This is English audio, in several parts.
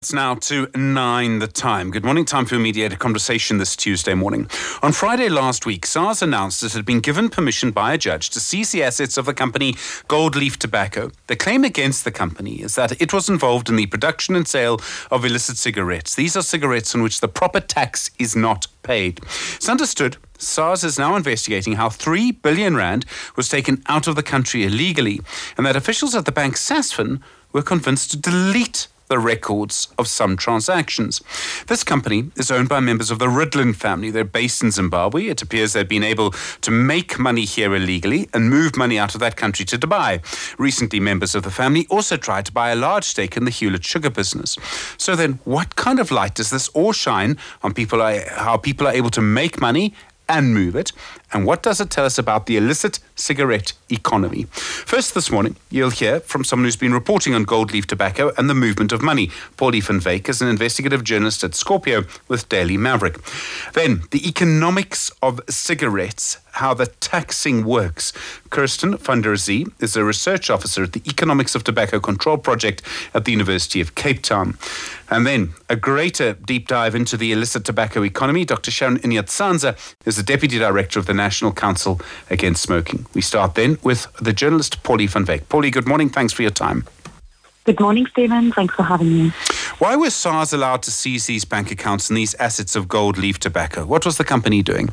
It's now to 9 the time. Good morning, time for a mediated conversation this Tuesday morning. On Friday last week, SARS announced it had been given permission by a judge to seize the assets of the company Gold Leaf Tobacco. The claim against the company is that it was involved in the production and sale of illicit cigarettes. These are cigarettes on which the proper tax is not paid. It's understood SARS is now investigating how 3 billion rand was taken out of the country illegally, and that officials at the bank Sasfin were convinced to delete the records of some transactions. This company is owned by members of the Ridlin family. They're based in Zimbabwe. It appears they've been able to make money here illegally and move money out of that country to Dubai. Recently, members of the family also tried to buy a large stake in the Hewlett sugar business. So then, what kind of light does this all shine on how people are able to make money and move it? And what does it tell us about the illicit cigarette economy? First this morning, you'll hear from someone who's been reporting on Gold Leaf Tobacco and the movement of money. Paulie van Wyk is an investigative journalist at Scorpio with Daily Maverick. Then, the economics of cigarettes, how the taxing works. Kirsten van der Zee is a research officer at the Economics of Tobacco Control Project at the University of Cape Town. And then, a greater deep dive into the illicit tobacco economy. Dr. Sharon Inyatsanza is the Deputy Director of the National Council Against Smoking. We start then with the journalist Paulie van Wyk. Paulie, good morning. Thanks for your time. Good morning, Stephen. Thanks for having me. Why was SARS allowed to seize these bank accounts and these assets of Gold Leaf Tobacco? What was the company doing?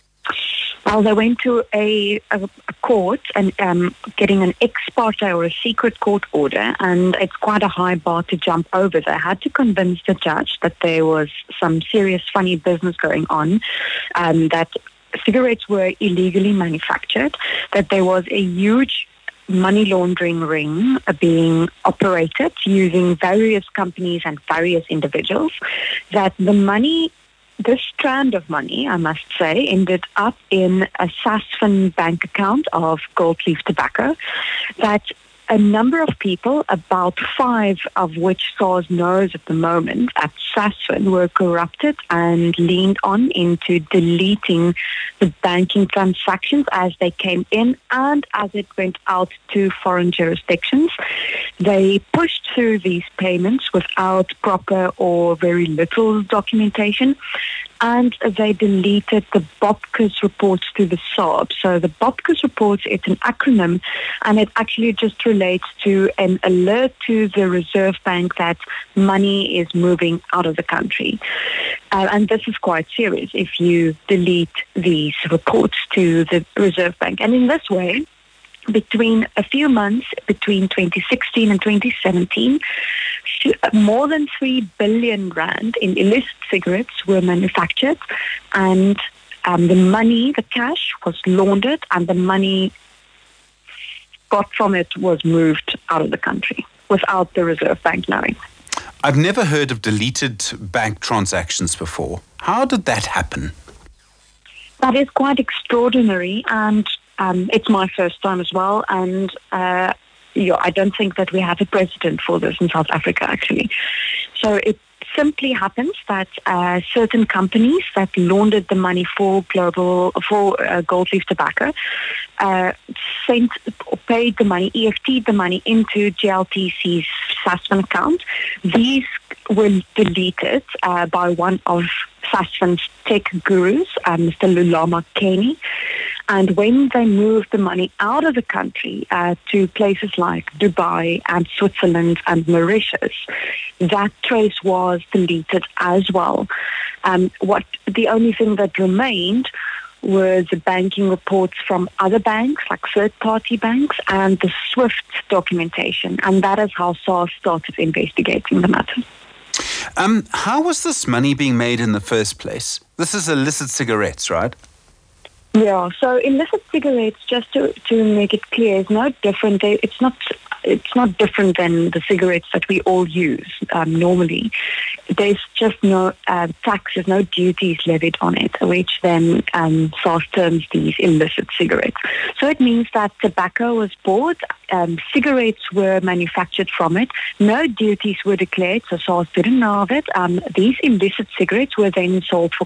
Well, they went to a court and getting an ex parte or a secret court order, and it's quite a high bar to jump over. They had to convince the judge that there was some serious funny business going on, that cigarettes were illegally manufactured, that there was a huge money laundering ring being operated using various companies and various individuals, that the money, this strand of money, I must say, ended up in a Sasfin bank account of Gold Leaf Tobacco, that a number of people, about 5 of which SARS knows at the moment at Sasfin, were corrupted and leaned on into deleting the banking transactions as they came in and as it went out to foreign jurisdictions. They pushed through these payments without proper or very little documentation, and they deleted the BOPCAS reports to the SARB. So the BOPCAS reports, it's an acronym, and it actually just relates to an alert to the Reserve Bank that money is moving out of the country. And this is quite serious if you delete these reports to the Reserve Bank. And in this way, between a few months, between 2016 and 2017, more than 3 billion rand in illicit cigarettes were manufactured, and the money, the cash, was laundered, and the money got from it was moved out of the country without the Reserve Bank knowing. I've never heard of deleted bank transactions before. How did that happen? That is quite extraordinary, and it's my first time as well, and I don't think that we have a precedent for this in South Africa, actually. So it simply happens that certain companies that laundered the money for Gold Leaf Tobacco sent or paid the money, EFT'd the money into GLTC's Sasfin account. These were deleted by one of Sasfin's tech gurus, Mr. Lulama Kenny. And when they moved the money out of the country to places like Dubai and Switzerland and Mauritius, that trace was deleted as well. The only thing that remained were the banking reports from other banks, like third-party banks, and the SWIFT documentation. And that is how SARS started investigating the matter. How was this money being made in the first place? This is illicit cigarettes, right? Yeah, so illicit cigarettes, just to make it clear, is no different. It's not different than the cigarettes that we all use normally. There's just no taxes, no duties levied on it, which then SARS terms these illicit cigarettes. So it means that tobacco was bought, cigarettes were manufactured from it, no duties were declared, so SARS didn't know of it. These illicit cigarettes were then sold for cash.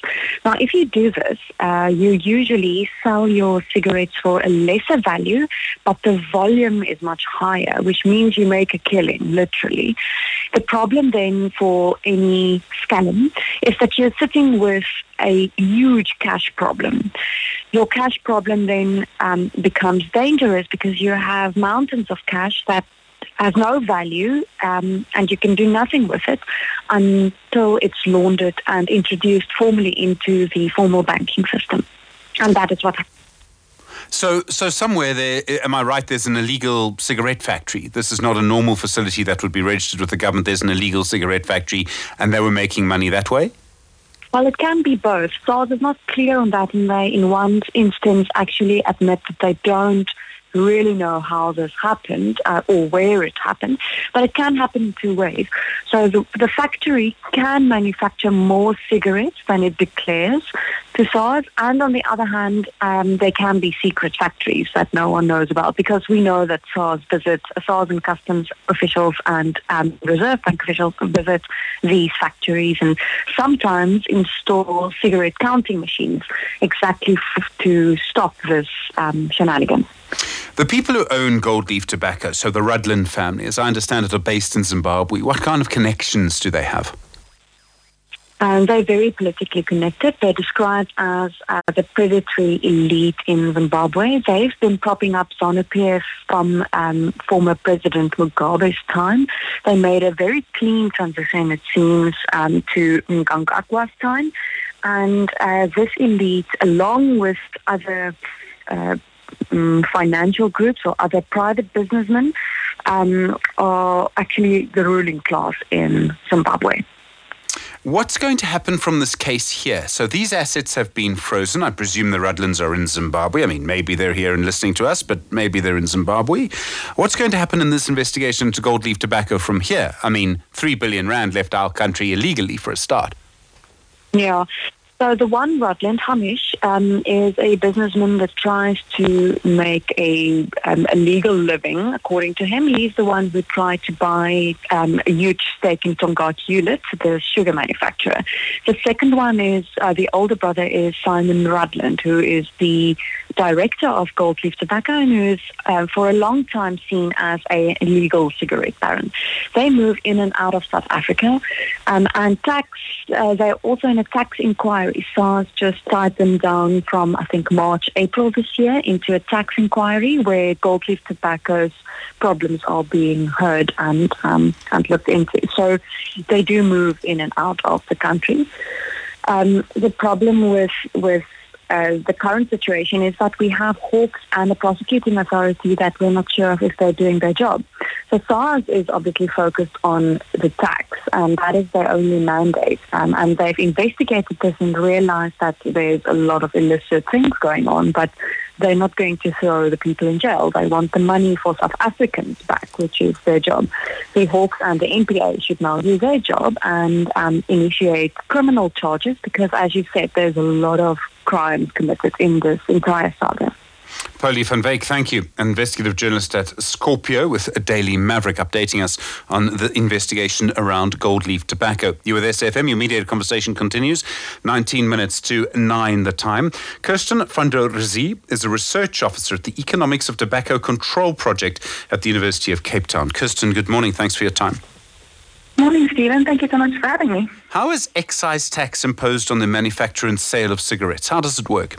Now, if you do this, you usually sell your cigarettes for a lesser value, but the volume is much higher, which means you make a killing, literally. The problem then for any scam is that you're sitting with a huge cash problem. Your cash problem then becomes dangerous because you have mountains of cash that has no value, and you can do nothing with it until it's laundered and introduced formally into the formal banking system. And that is what happens. So somewhere there, am I right, there's an illegal cigarette factory? This is not a normal facility that would be registered with the government. There's an illegal cigarette factory, and they were making money that way? Well, it can be both. SARS is not clear on that, and they, in one instance, actually admit that they don't really know how this happened or where it happened, but it can happen in two ways. So the factory can manufacture more cigarettes than it declares to SARS, and on the other hand, there can be secret factories that no one knows about, because we know that SARS and customs officials and Reserve Bank officials visit these factories and sometimes install cigarette counting machines exactly to stop this shenanigans. The people who own Gold Leaf Tobacco, so the Rutland family, as I understand it, are based in Zimbabwe. What kind of connections do they have? They're very politically connected. They're described as the predatory elite in Zimbabwe. They've been propping up ZANU-PF from former President Mugabe's time. They made a very clean transition, it seems, to Mnangagwa's time. And this elite, along with other financial groups or other private businessmen, are actually the ruling class in Zimbabwe. What's going to happen from this case here? So these assets have been frozen. I presume the Rutlands are in Zimbabwe. I mean, maybe they're here and listening to us, but maybe they're in Zimbabwe. What's going to happen in this investigation into Gold Leaf Tobacco from here? I mean, 3 billion rand left our country illegally for a start. Yeah. So the one Rutland, Hamish, is a businessman that tries to make a legal living, according to him. He's the one who tried to buy a huge stake in Tongaat Hulett, the sugar manufacturer. The second one is, the older brother is Simon Rutland, who is the director of Gold Leaf Tobacco and who is for a long time seen as a illegal cigarette baron. They move in and out of South Africa, and they're also in a tax inquiry. SARS just tied them down from, I think, March, April this year into a tax inquiry where Gold Leaf Tobacco's problems are being heard and looked into. So they do move in and out of the country. The problem with the current situation is that we have hawks and a prosecuting authority that we're not sure if they're doing their job. So SARS is obviously focused on the tax, and that is their only mandate. And they've investigated this and realized that there's a lot of illicit things going on, but they're not going to throw the people in jail. They want the money for South Africans back, which is their job. The Hawks and the NPA should now do their job and initiate criminal charges because, as you said, there's a lot of crimes committed in this entire saga. Paulie van Wyk, thank you. Investigative journalist at Scorpio with Daily Maverick, updating us on the investigation around Gold Leaf Tobacco. You with SFM, your mediated conversation continues. 19 minutes to 9 the time. Kirsten van der Rizzi is a research officer at the Economics of Tobacco Control Project at the University of Cape Town. Kirsten, good morning. Thanks for your time. Morning, Stephen. Thank you so much for having me. How is excise tax imposed on the manufacture and sale of cigarettes? How does it work?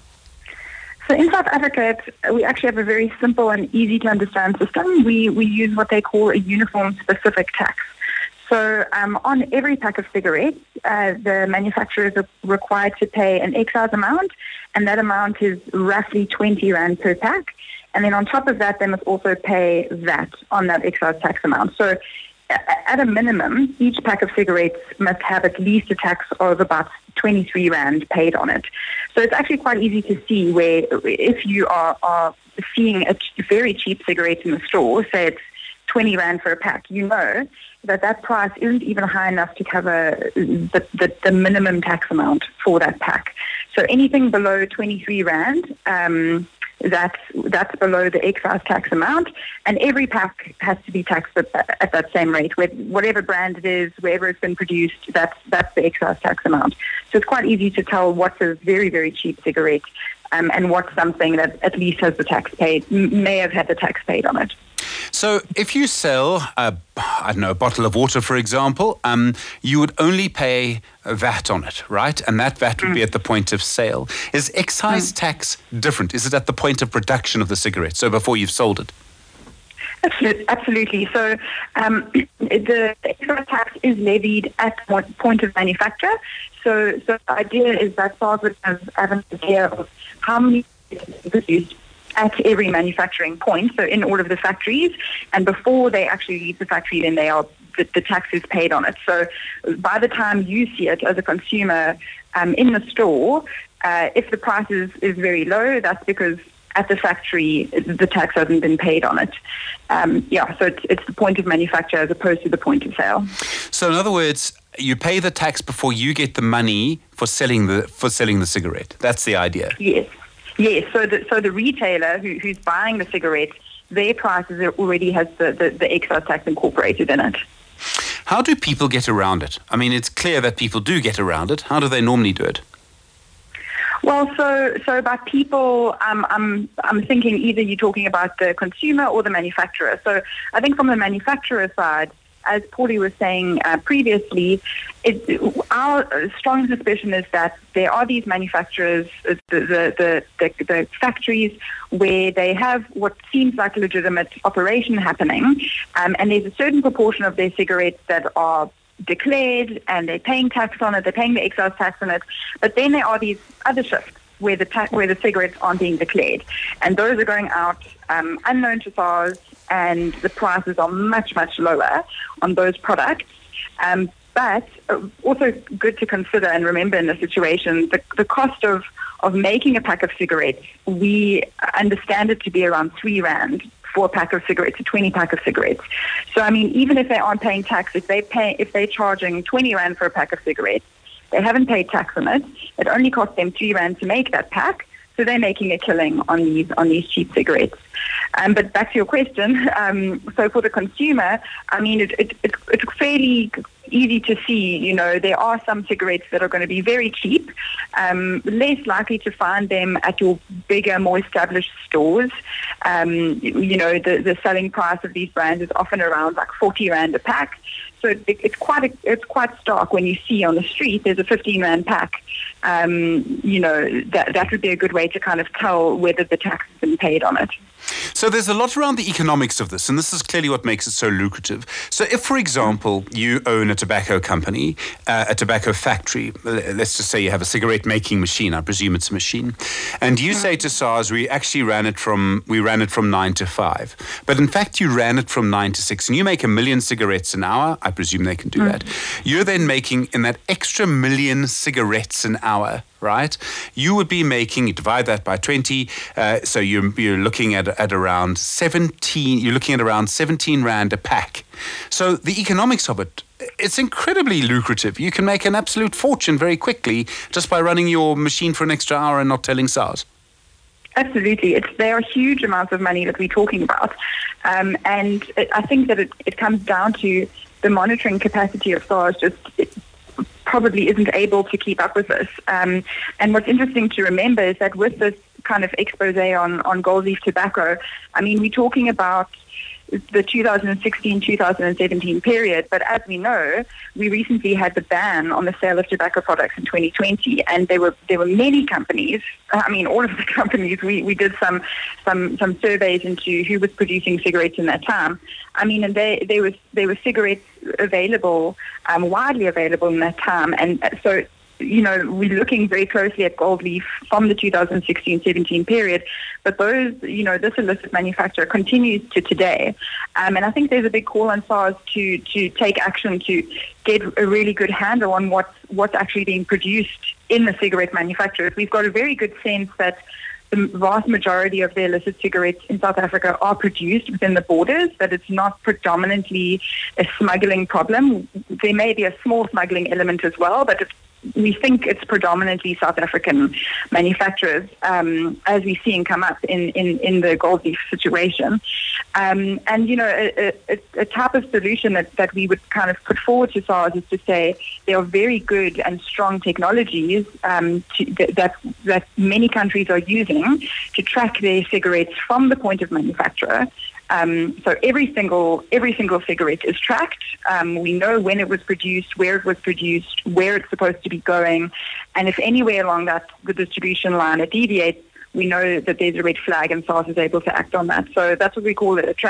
So in South Africa, we actually have a very simple and easy to understand system. We use what they call a uniform specific tax. So on every pack of cigarettes, the manufacturers are required to pay an excise amount, and that amount is roughly 20 Rand per pack. And then on top of that, they must also pay VAT on that excise tax amount. So at a minimum, each pack of cigarettes must have at least a tax of about 23 Rand paid on it. So it's actually quite easy to see where if you are seeing a very cheap cigarette in the store, say it's 20 Rand for a pack, you know that price isn't even high enough to cover the minimum tax amount for that pack. So anything below 23 Rand, that's below the excise tax amount, and every pack has to be taxed at that same rate. Whatever brand it is, wherever it's been produced, that's the excise tax amount. So it's quite easy to tell what's a very, very cheap cigarette and what's something that at least has the tax paid, may have had the tax paid on it. So if you sell, a bottle of water, for example, you would only pay VAT on it, right? And that VAT would be at the point of sale. Is excise tax different? Is it at the point of production of the cigarette, so before you've sold it? Absolutely. So the excise tax is levied at the point of manufacture. So the idea is that SARS would have an idea of how many is produced at every manufacturing point, so in all of the factories, and before they actually leave the factory, then the tax is paid on it. So by the time you see it as a consumer in the store, if the price is very low, that's because at the factory the tax hasn't been paid on it. So it's the point of manufacture as opposed to the point of sale. So in other words, you pay the tax before you get the money for selling the cigarette. That's the idea. Yes, so the retailer who's buying the cigarette, their prices already has the excise tax incorporated in it. How do people get around it? I mean, it's clear that people do get around it. How do they normally do it? Well, so by people, I'm thinking either you're talking about the consumer or the manufacturer. So I think from the manufacturer side, as Paulie was saying previously, our strong suspicion is that there are these manufacturers, the factories, where they have what seems like a legitimate operation happening, and there's a certain proportion of their cigarettes that are declared and they're paying tax on it, they're paying the excise tax on it, but then there are these other shifts where the cigarettes aren't being declared, and those are going out unknown to SARS, and the prices are much, much lower on those products. But also good to consider and remember in this situation, the cost of making a pack of cigarettes, we understand it to be around 3 Rand for a pack of cigarettes, a 20 pack of cigarettes. So, I mean, even if they aren't paying tax, if they're charging 20 Rand for a pack of cigarettes, they haven't paid tax on it. It only cost them 3 Rand to make that pack. So they're making a killing on these cheap cigarettes. But back to your question, so for the consumer, I mean, it's fairly easy to see, you know, there are some cigarettes that are going to be very cheap, less likely to find them at your bigger, more established stores. You know, the selling price of these brands is often around like 40 Rand a pack. So it's quite stark when you see on the street there's a 15 Rand pack. You know, that would be a good way to kind of tell whether the tax has been paid on it. So there's a lot around the economics of this, and this is clearly what makes it so lucrative. So if, for example, you own a tobacco company, a tobacco factory, let's just say you have a cigarette making machine, I presume it's a machine, and you say to SARS, we ran it from 9 to 5, but in fact you ran it from 9 to 6, and you make 1 million cigarettes an hour, I presume they can do that. You're then making, in that extra 1 million cigarettes an hour, right? You would be making, you divide that by 20, so you're looking at around 17. You're looking at around 17 Rand a pack. So the economics of it, it's incredibly lucrative. You can make an absolute fortune very quickly just by running your machine for an extra hour and not telling SARS. Absolutely. There are huge amounts of money that we're talking about. And I think that it comes down to the monitoring capacity of SARS probably isn't able to keep up with this. And what's interesting to remember is that with this kind of expose on gold leaf tobacco, I mean, we're talking about the 2016-2017 period, but as we know, we recently had the ban on the sale of tobacco products in 2020, and there were many companies, I mean, all of the companies, we did some surveys into who was producing cigarettes in that time. I mean, and there were cigarettes available, widely available in that time, and so, you know, we're looking very closely at gold leaf from the 2016-17 period, but those, you know, this illicit manufacture continues to today. And I think there's a big call on SARS to take action to get a really good handle on what's actually being produced in the cigarette manufacturers. We've got a very good sense that the vast majority of the illicit cigarettes in South Africa are produced within the borders, that it's not predominantly a smuggling problem. There may be a small smuggling element as well, but it's we think it's predominantly South African manufacturers, as we're seeing come up in the gold leaf situation. And, a type of solution that we would kind of put forward to SARS is to say there are very good and strong technologies that many countries are using to track their cigarettes from the point of manufacturer. So every single cigarette is tracked. We know when it was produced, where it was produced, where it's supposed to be going, and if anywhere along the distribution line it deviates, we know that there's a red flag, and SARS is able to act on that. So that's what we call it, a